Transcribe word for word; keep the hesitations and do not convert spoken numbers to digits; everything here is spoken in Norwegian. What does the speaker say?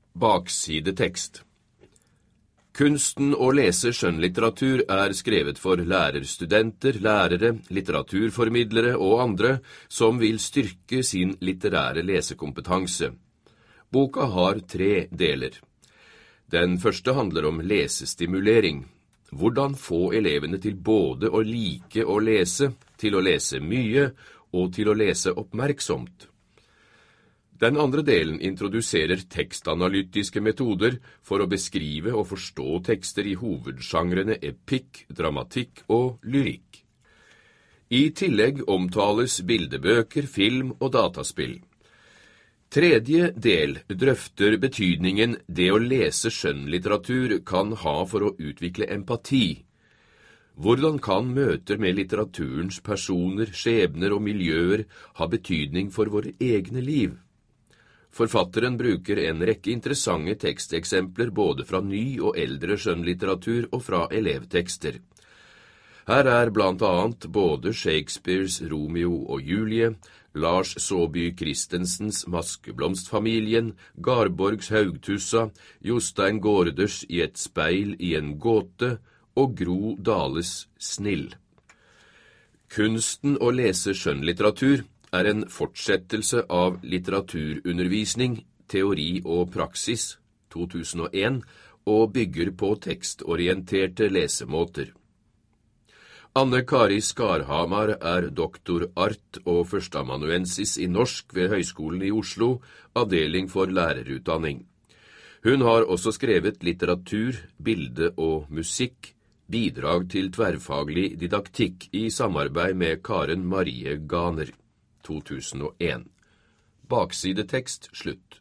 Baksidetekst. Kunsten å lese skjønnlitteratur er skrevet for lærerstudenter, lærere, litteraturformidlere og andre som vil styrke sin litterære lesekompetanse. Boka har tre deler. Den første handler om lesestimulering. Hvordan få elevene til både å like å lese, til å lese mye og til å lese oppmerksomt. Den andre delen introduserer tekstanalytiske metoder for å beskrive og forstå tekster i hovedsjangrene epikk, dramatikk og lyrikk. I tillegg omtales bildebøker, film og dataspill. Tredje del drøfter betydningen det å lese skjønnlitteratur kan ha for å utvikle empati. Hvordan kan møter med litteraturens personer, skjebner og miljøer ha betydning for våre egne liv? Forfatteren bruker en rekke interessante teksteksempler både fra ny og eldre skjønnlitteratur og fra elevtekster. Her er blant annet både Shakespeares Romeo og Julie, Lars Saabye Christensens Maskeblomstfamilien, Garborgs Haugtussa, Jostein Gaarders I et speil I en gåte og Gro Dales Snill. Kunsten å lese skjønnlitteratur er en fortsettelse av litteraturundervisning, teori og praksis, to tusen og en, og bygger på tekstorienterte lesemåter. Anne Kari Skarhamar er doktor art og førsteamanuensis I norsk ved Høgskolen I Oslo, avdeling for lærerutdanning. Hun har også skrevet litteratur, bilde og musikk, bidrag til tverrfaglig didaktikk I samarbeid med Karen Marie Ganer. to tusen og en. Baksidetekst slutt.